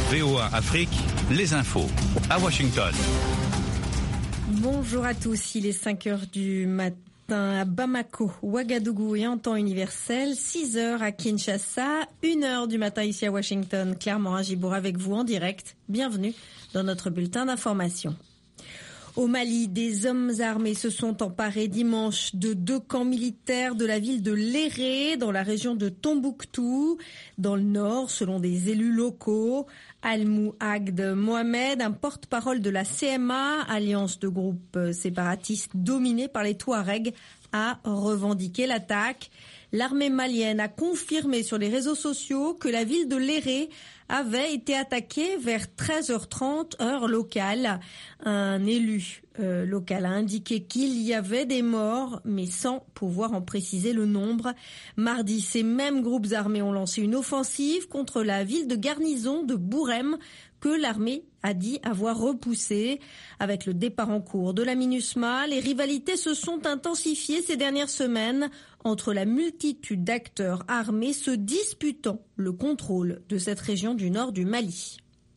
VOA Afrique, les infos à Washington. Bonjour à tous, il est 5h du matin à Bamako, Ouagadougou et en temps universel, 6h à Kinshasa, 1h du matin ici à Washington. Claire Morin-Gibour avec vous en direct. Bienvenue dans notre bulletin d'information. Au Mali, des hommes armés se sont emparés dimanche de 2 camps militaires de la ville de Léré, dans la région de Tombouctou, dans le nord, selon des élus locaux. Al-Mouagd Mohamed, un porte-parole de la CMA, alliance de groupes séparatistes dominés par les Touaregs, a revendiqué l'attaque. L'armée malienne a confirmé sur les réseaux sociaux que la ville de Léré avait été attaquée vers 13h30 heure locale. Un élu local a indiqué qu'il y avait des morts, mais sans pouvoir en préciser le nombre. Mardi, ces mêmes groupes armés ont lancé une offensive contre la ville de garnison de Bourem, que l'armée a dit avoir repoussé. Avec le départ en cours de la MINUSMA, les rivalités se sont intensifiées ces dernières semaines entre la multitude d'acteurs armés se disputant le contrôle de cette région du nord du Mali.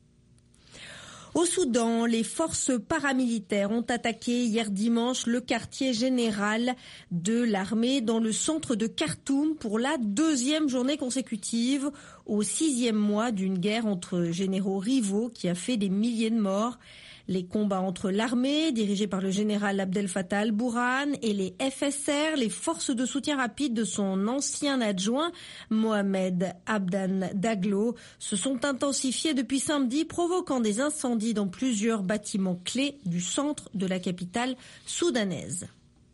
Au Soudan, les forces paramilitaires ont attaqué hier dimanche le quartier général de l'armée dans le centre de Khartoum pour la 2e journée consécutive, au 6e mois d'une guerre entre généraux rivaux qui a fait des milliers de morts. Les combats entre l'armée, dirigée par le général Abdel Fattah al-Burhan, et les FSR, les forces de soutien rapide de son ancien adjoint, Mohamed Abdan Daglo, se sont intensifiés depuis samedi, provoquant des incendies dans plusieurs bâtiments clés du centre de la capitale soudanaise.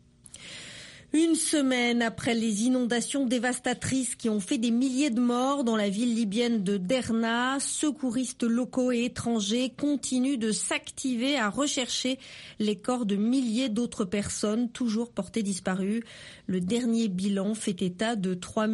Une semaine après les inondations dévastatrices qui ont fait des milliers de morts dans la ville libyenne de Derna, secouristes locaux et étrangers continuent de s'activer à rechercher les corps de milliers d'autres personnes toujours portées disparues. Le dernier bilan fait état de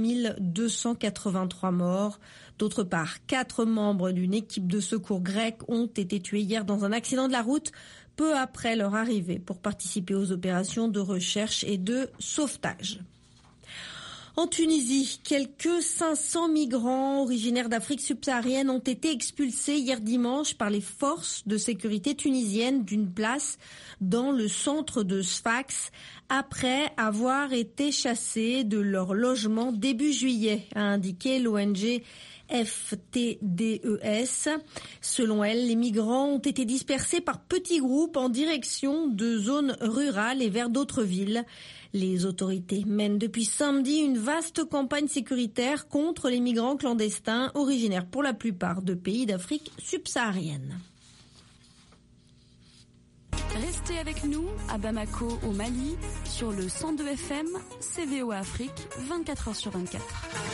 3283 morts. D'autre part, 4 membres d'une équipe de secours grecque ont été tués hier dans un accident de la route, peu après leur arrivée pour participer aux opérations de recherche et de sauvetage. En Tunisie, quelques 500 migrants originaires d'Afrique subsaharienne ont été expulsés hier dimanche par les forces de sécurité tunisiennes d'une place dans le centre de Sfax après avoir été chassés de leur logement début juillet, a indiqué l'ONG FTDES. Selon elle, les migrants ont été dispersés par petits groupes en direction de zones rurales et vers d'autres villes. Les autorités mènent depuis samedi une vaste campagne sécuritaire contre les migrants clandestins originaires pour la plupart de pays d'Afrique subsaharienne. Restez avec nous à Bamako au Mali sur le 102 FM, VOA Afrique, 24h sur 24.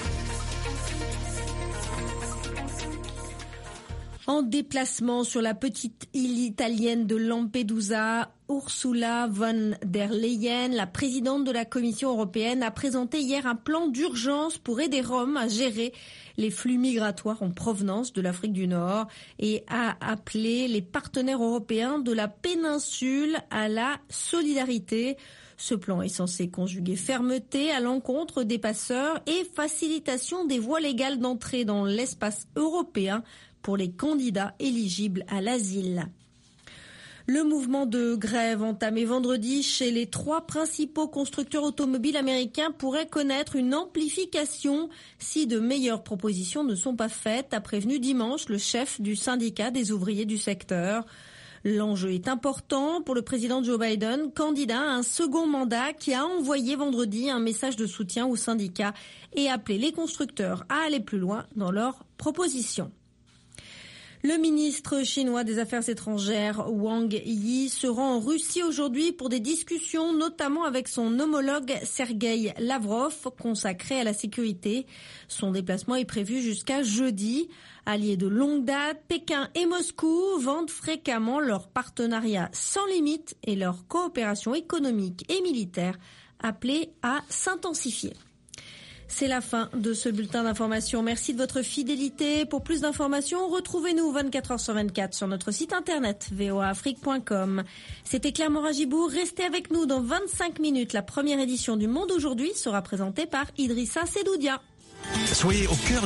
En déplacement sur la petite île italienne de Lampedusa, Ursula von der Leyen, la présidente de la Commission européenne, a présenté hier un plan d'urgence pour aider Rome à gérer les flux migratoires en provenance de l'Afrique du Nord et a appelé les partenaires européens de la péninsule à la solidarité. Ce plan est censé conjuguer fermeté à l'encontre des passeurs et facilitation des voies légales d'entrée dans l'espace européen pour les candidats éligibles à l'asile. Le mouvement de grève entamé vendredi chez les 3 principaux constructeurs automobiles américains pourrait connaître une amplification si de meilleures propositions ne sont pas faites, a prévenu dimanche le chef du syndicat des ouvriers du secteur. L'enjeu est important pour le président Joe Biden, candidat à un second mandat, qui a envoyé vendredi un message de soutien aux syndicats et appelé les constructeurs à aller plus loin dans leurs propositions. Le ministre chinois des Affaires étrangères, Wang Yi, se rend en Russie aujourd'hui pour des discussions, notamment avec son homologue Sergueï Lavrov, consacré à la sécurité. Son déplacement est prévu jusqu'à jeudi. Alliés de longue date, Pékin et Moscou vantent fréquemment leur partenariat sans limite et leur coopération économique et militaire appelée à s'intensifier. C'est la fin de ce bulletin d'information. Merci de votre fidélité. Pour plus d'informations, retrouvez-nous 24h sur 24 sur notre site internet voaafrique.com. C'était Claire Morin-Gibour. Restez avec nous dans 25 minutes. La première édition du Monde aujourd'hui sera présentée par Idrissa Sedoudia. Soyez au cœur